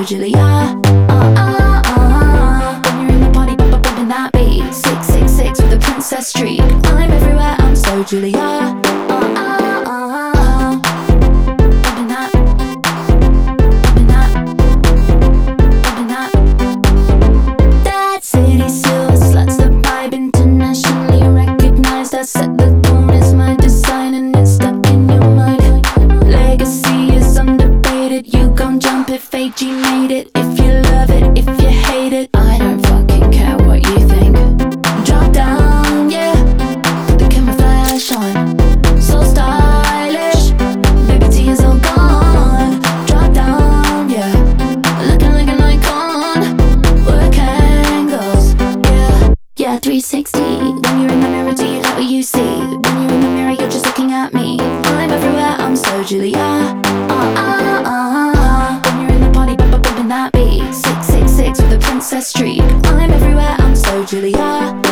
Julia. When you're in the party, bumping that beat. 666 with a princess streak. I'm everywhere, I'm so Julia. Bumping that, bumping that, bumping that. That city silver sluts, the vibe internationally recognized. I set the tone, is my design, and it's stuck in your mind. Legacy is undebated. You gon' jump if AG made it. If you love it, if you hate it, I don't fucking care what you think. Drop down, yeah, put the camera flash on. So stylish, baby T is all gone. Drop down, yeah, looking like an icon. Work angles, yeah, 360. When you're in the mirror, do you like what you see? When you're in the mirror, you're just looking at me. I'm everywhere, I'm so Julia. When you're in the party, bumping that beat. 666 with a princess streak. I'm everywhere, I'm so Julia.